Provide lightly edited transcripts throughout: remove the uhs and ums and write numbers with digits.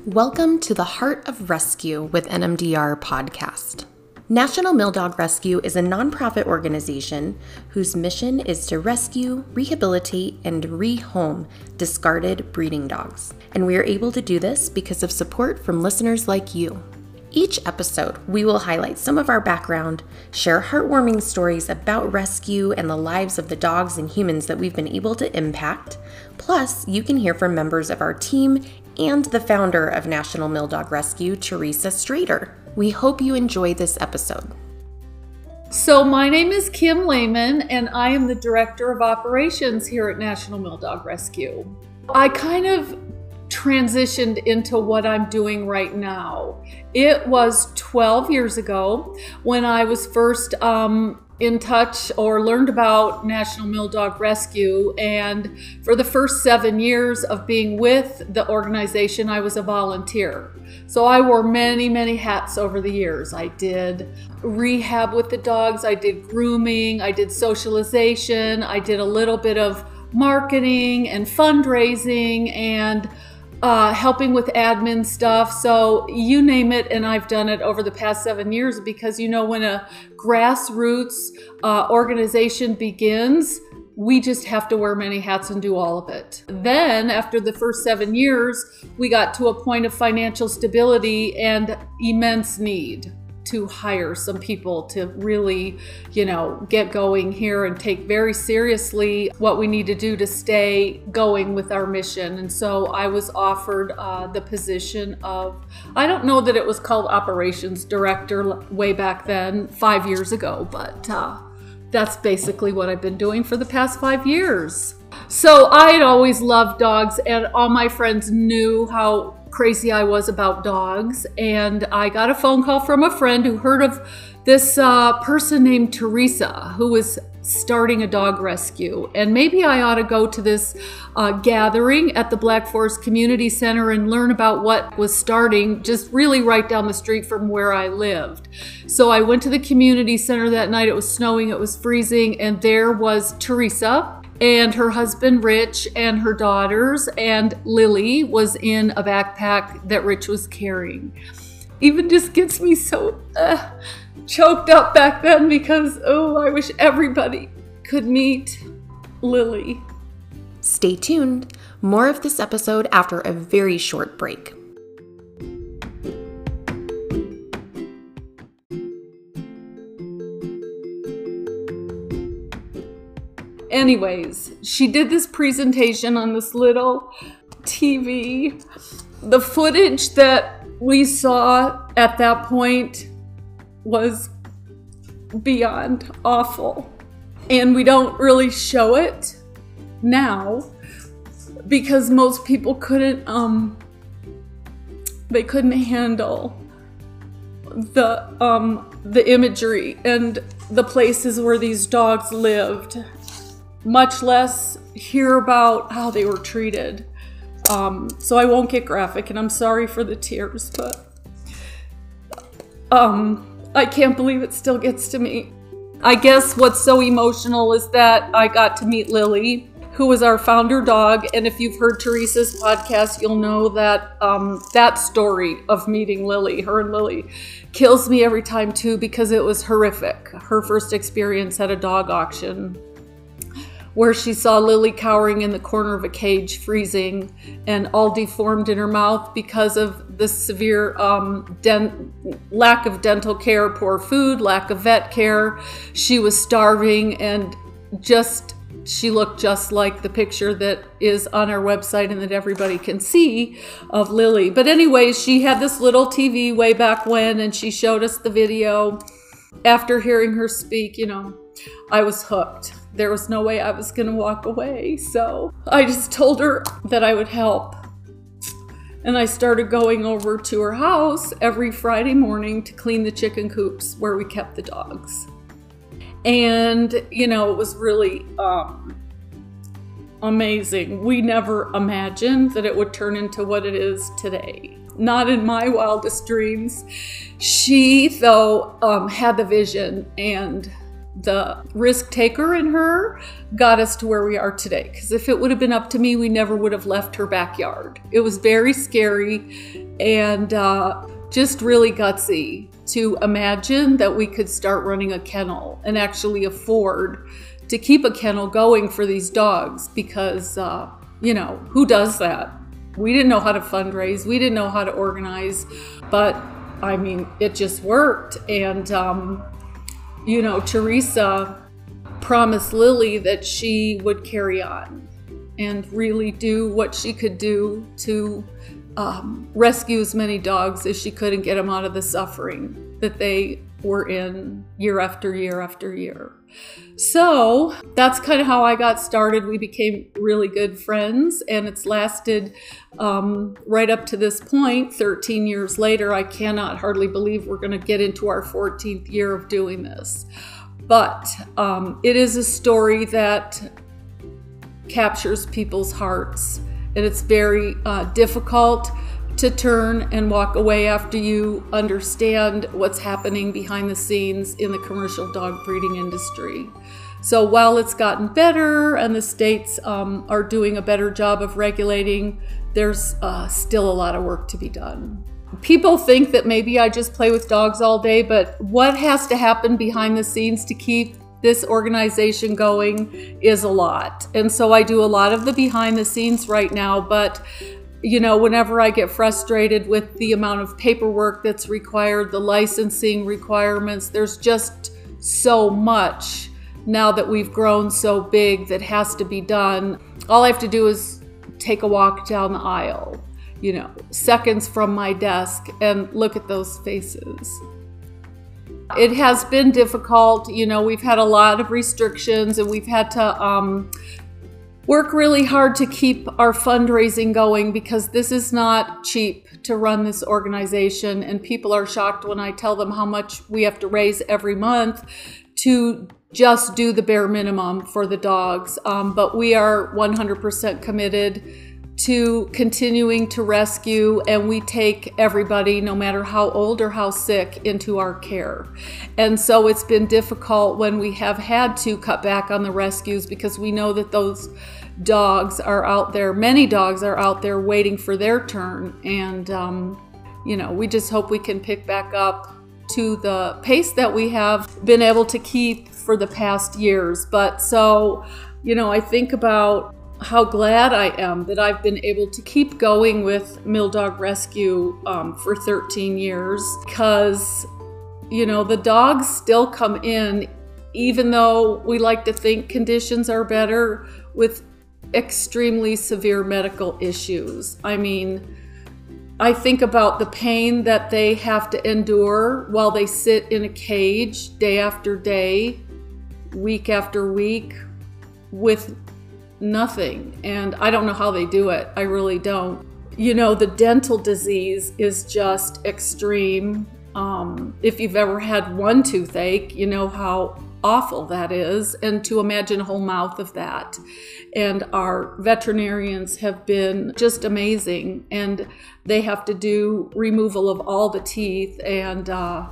Welcome to the Heart of Rescue with NMDR podcast. National Mill Dog Rescue is a nonprofit organization whose mission is to rescue, rehabilitate, and rehome discarded breeding dogs. And we are able to do this because of support from listeners like you. Each episode, we will highlight some of our background, share heartwarming stories about rescue and the lives of the dogs and humans that we've been able to impact. Plus, you can hear from members of our team and the founder of National Mill Dog Rescue, Teresa Strader. We hope you enjoy this episode. So my name is Kim Lehman, and I am the Director of Operations here at National Mill Dog Rescue. I kind of transitioned into what I'm doing right now. It was 12 years ago when I was first in touch or learned about National Mill Dog Rescue, and for the first 7 years of being with the organization, I was a volunteer. So I wore many hats over the years. I did rehab with the dogs, I did grooming, I did socialization, I did a little bit of marketing and fundraising and helping with admin stuff. So you name it, and I've done it over the past 7 years because, you know, when a grassroots organization begins, we just have to wear many hats and do all of it. Then after the first 7 years, we got to a point of financial stability and immense need to hire some people to really, you know, get going here and take very seriously what we need to do to stay going with our mission. And so I was offered the position of, I don't know that it was called operations director way back then, 5 years ago, but that's basically what I've been doing for the past 5 years. So I had always loved dogs, and all my friends knew how crazy I was about dogs. And I got a phone call from a friend who heard of this person named Teresa who was starting a dog rescue. And maybe I ought to go to this gathering at the Black Forest Community Center and learn about what was starting just really right down the street from where I lived. So I went to the community center that night. It was snowing, it was freezing, and there was Teresa and her husband Rich and her daughters, and Lily was in a backpack that Rich was carrying. Even just gets me so choked up back then because, I wish everybody could meet Lily. Stay tuned. More of this episode after a very short break. Anyways, she did this presentation on this little TV. The footage that we saw at that point was beyond awful. And we don't really show it now because most people couldn't handle the imagery and the places where these dogs lived, much less hear about how they were treated. So I won't get graphic, and I'm sorry for the tears, but I can't believe it still gets to me. I guess what's so emotional is that I got to meet Lily, who was our founder dog, and if you've heard Teresa's podcast, you'll know that that story of meeting Lily, her and Lily, kills me every time too because it was horrific. Her first experience at a dog auction, where she saw Lily cowering in the corner of a cage, freezing and all deformed in her mouth because of the severe lack of dental care, poor food, lack of vet care. She was starving, and she looked just like the picture that is on our website and that everybody can see of Lily. But anyways, she had this little TV way back when, and she showed us the video. After hearing her speak, you know, I was hooked. There was no way I was going to walk away. So I just told her that I would help. And I started going over to her house every Friday morning to clean the chicken coops where we kept the dogs. And, you know, it was really amazing. We never imagined that it would turn into what it is today. Not in my wildest dreams. She, though, had the vision and the risk taker in her got us to where we are today. Because if it would have been up to me, we never would have left her backyard. It was very scary and just really gutsy to imagine that we could start running a kennel and actually afford to keep a kennel going for these dogs because, who does that? We didn't know how to fundraise. We didn't know how to organize, but I mean, it just worked. And, Teresa promised Lily that she would carry on and really do what she could do to rescue as many dogs as she could and get them out of the suffering that they were in year after year after year. So that's kind of how I got started. We became really good friends, and it's lasted right up to this point, 13 years later. I cannot hardly believe we're going to get into our 14th year of doing this. But it is a story that captures people's hearts, and it's very difficult to turn and walk away after you understand what's happening behind the scenes in the commercial dog breeding industry. So while it's gotten better and the states are doing a better job of regulating, there's still a lot of work to be done. People think that maybe I just play with dogs all day, but what has to happen behind the scenes to keep this organization going is a lot. And so I do a lot of the behind the scenes right now, but whenever I get frustrated with the amount of paperwork that's required, the licensing requirements, there's just so much now that we've grown so big that has to be done. All I have to do is take a walk down the aisle, seconds from my desk, and look at those faces. It has been difficult. We've had a lot of restrictions, and we've had to work really hard to keep our fundraising going because this is not cheap to run this organization, and people are shocked when I tell them how much we have to raise every month to just do the bare minimum for the dogs. But we are 100% committed to continuing to rescue, and we take everybody, no matter how old or how sick, into our care. And so it's been difficult when we have had to cut back on the rescues because we know that those dogs are out there, many dogs are out there waiting for their turn. And, we just hope we can pick back up to the pace that we have been able to keep for the past years. But so, I think about how glad I am that I've been able to keep going with Mill Dog Rescue for 13 years because, the dogs still come in, even though we like to think conditions are better, with extremely severe medical issues. I mean, I think about the pain that they have to endure while they sit in a cage day after day, week after week, with nothing. And I don't know how they do it. I really don't. The dental disease is just extreme. If you've ever had one toothache, you know how awful that is. And to imagine a whole mouth of that. And our veterinarians have been just amazing. And they have to do removal of all the teeth. And,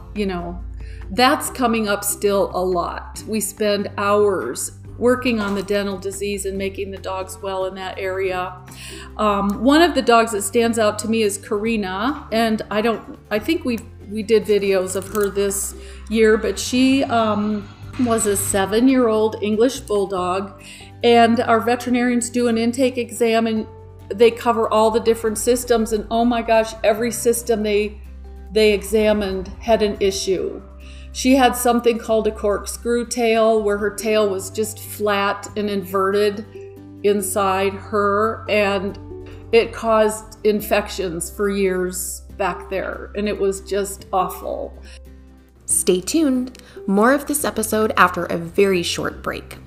that's coming up still a lot. We spend hours working on the dental disease and making the dogs well in that area. One of the dogs that stands out to me is Karina, and I think we did videos of her this year, but she was a 7-year-old English bulldog, and our veterinarians do an intake exam and they cover all the different systems, and oh my gosh, every system they examined had an issue. She had something called a corkscrew tail, where her tail was just flat and inverted inside her, and it caused infections for years back there, and it was just awful. Stay tuned. More of this episode after a very short break.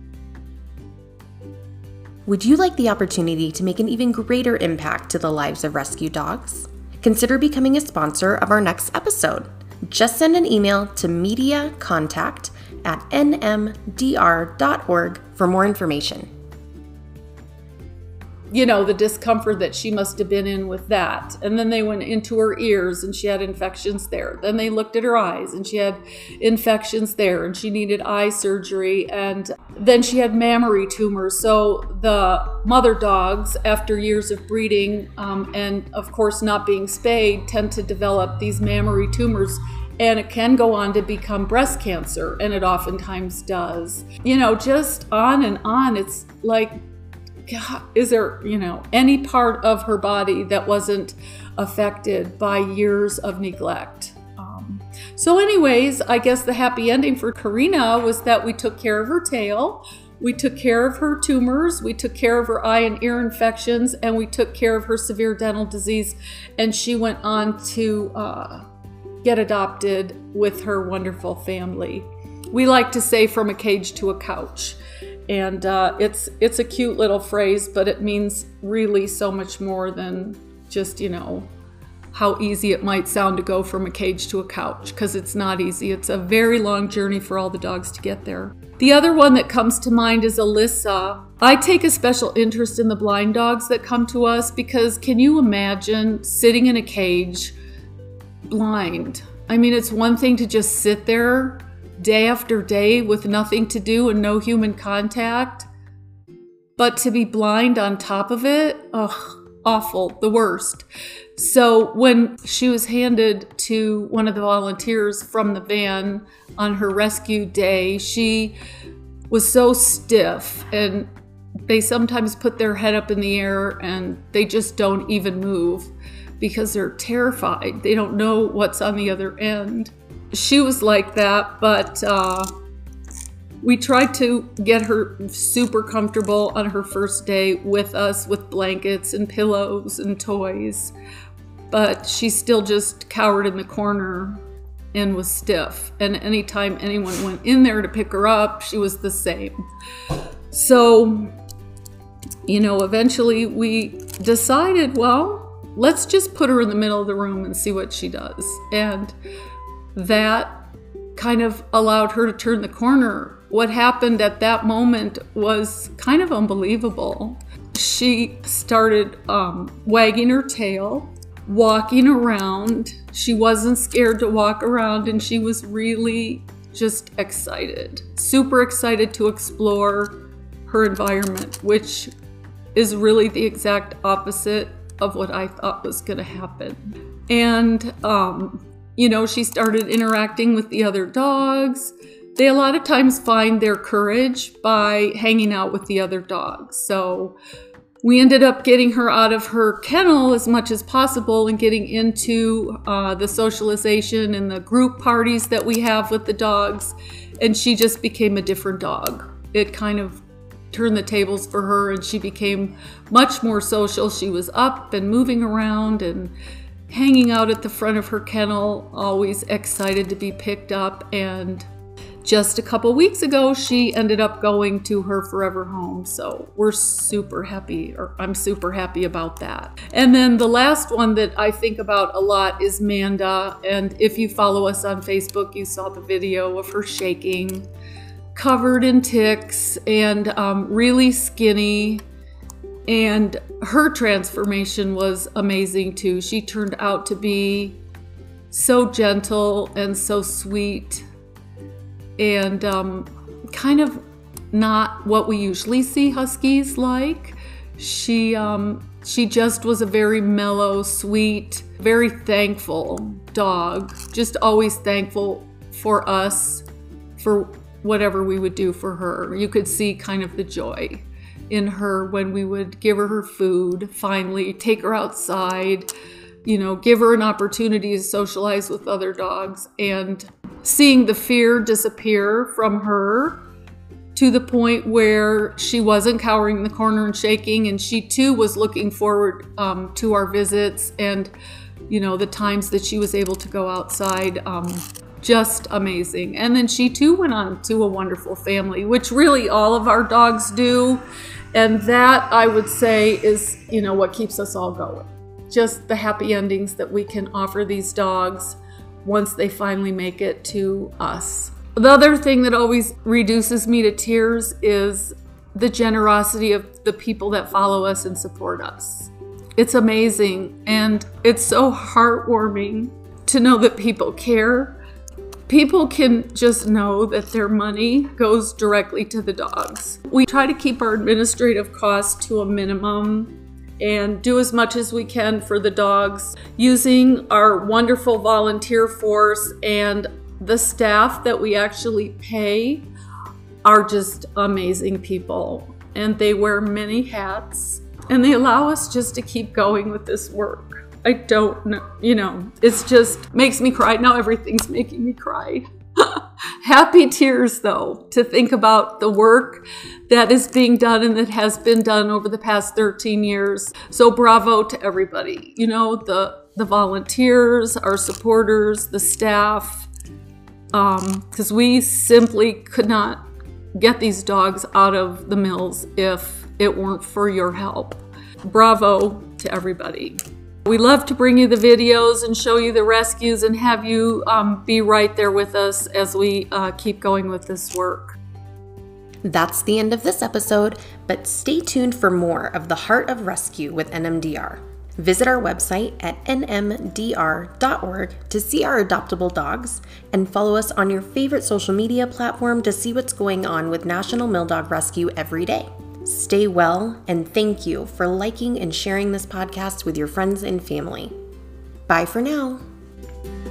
Would you like the opportunity to make an even greater impact to the lives of rescue dogs? Consider becoming a sponsor of our next episode. Just send an email to mediacontact@nmdr.org for more information. you know, the discomfort that she must have been in with that. And then they went into her ears and she had infections there. Then they looked at her eyes and she had infections there and she needed eye surgery. And then she had mammary tumors. So the mother dogs, after years of breeding and of course not being spayed, tend to develop these mammary tumors. And it can go on to become breast cancer, and it oftentimes does. You know, just on and on. It's like, God, is there, you know, any part of her body that wasn't affected by years of neglect? So anyways, I guess the happy ending for Karina was that we took care of her tail, we took care of her tumors, we took care of her eye and ear infections, and we took care of her severe dental disease, and she went on to get adopted with her wonderful family. We like to say from a cage to a couch. And it's a cute little phrase, but it means really so much more than just, you know, how easy it might sound to go from a cage to a couch, because it's not easy. It's a very long journey for all the dogs to get there. The other one that comes to mind is Alyssa. I take a special interest in the blind dogs that come to us, because can you imagine sitting in a cage blind? I mean, it's one thing to just sit there day after day with nothing to do and no human contact, but to be blind on top of it, ugh, awful, the worst. So when she was handed to one of the volunteers from the van on her rescue day, she was so stiff, and they sometimes put their head up in the air and they just don't even move because they're terrified. They don't know what's on the other end. She was like that, but we tried to get her super comfortable on her first day with us, with blankets and pillows and toys, but she still just cowered in the corner and was stiff. And anytime anyone went in there to pick her up, she was the same. So, you know, eventually we decided, well, let's just put her in the middle of the room and see what she does. And that kind of allowed her to turn the corner. What happened at that moment was kind of unbelievable. She started wagging her tail, walking around. She wasn't scared to walk around, and she was really just excited, super excited to explore her environment, which is really the exact opposite of what I thought was going to happen. And you know, she started interacting with the other dogs. They a lot of times find their courage by hanging out with the other dogs. So we ended up getting her out of her kennel as much as possible and getting into the socialization and the group parties that we have with the dogs. And she just became a different dog. It kind of turned the tables for her, and she became much more social. She was up and moving around and hanging out at the front of her kennel, always excited to be picked up. And just a couple weeks ago, she ended up going to her forever home. So we're super happy, or I'm super happy about that. And then the last one that I think about a lot is Manda. And if you follow us on Facebook, you saw the video of her shaking, covered in ticks, and really skinny. And her transformation was amazing too. She turned out to be so gentle and so sweet, and kind of not what we usually see huskies like. She just was a very mellow, sweet, very thankful dog. Just always thankful for us, for whatever we would do for her. You could see kind of the joy in her when we would give her food, finally take her outside, you know, give her an opportunity to socialize with other dogs, and seeing the fear disappear from her to the point where she wasn't cowering in the corner and shaking, and she too was looking forward to our visits and, you know, the times that she was able to go outside. Just amazing. And then she too went on to a wonderful family, which really all of our dogs do. And that, I would say, is, you know, what keeps us all going. Just the happy endings that we can offer these dogs once they finally make it to us. The other thing that always reduces me to tears is the generosity of the people that follow us and support us. It's amazing, and it's so heartwarming to know that people care. People can just know that their money goes directly to the dogs. We try to keep our administrative costs to a minimum and do as much as we can for the dogs using our wonderful volunteer force, and the staff that we actually pay are just amazing people, and they wear many hats, and they allow us just to keep going with this work. I don't know, it's just makes me cry. Now everything's making me cry. Happy tears, though, to think about the work that is being done and that has been done over the past 13 years. So bravo to everybody, the volunteers, our supporters, the staff, because we simply could not get these dogs out of the mills if it weren't for your help. Bravo to everybody. We love to bring you the videos and show you the rescues and have you be right there with us as we keep going with this work. That's the end of this episode, but stay tuned for more of the Heart of Rescue with NMDR. Visit our website at nmdr.org to see our adoptable dogs, and follow us on your favorite social media platform to see what's going on with National Mill Dog Rescue every day. Stay well, and thank you for liking and sharing this podcast with your friends and family. Bye for now.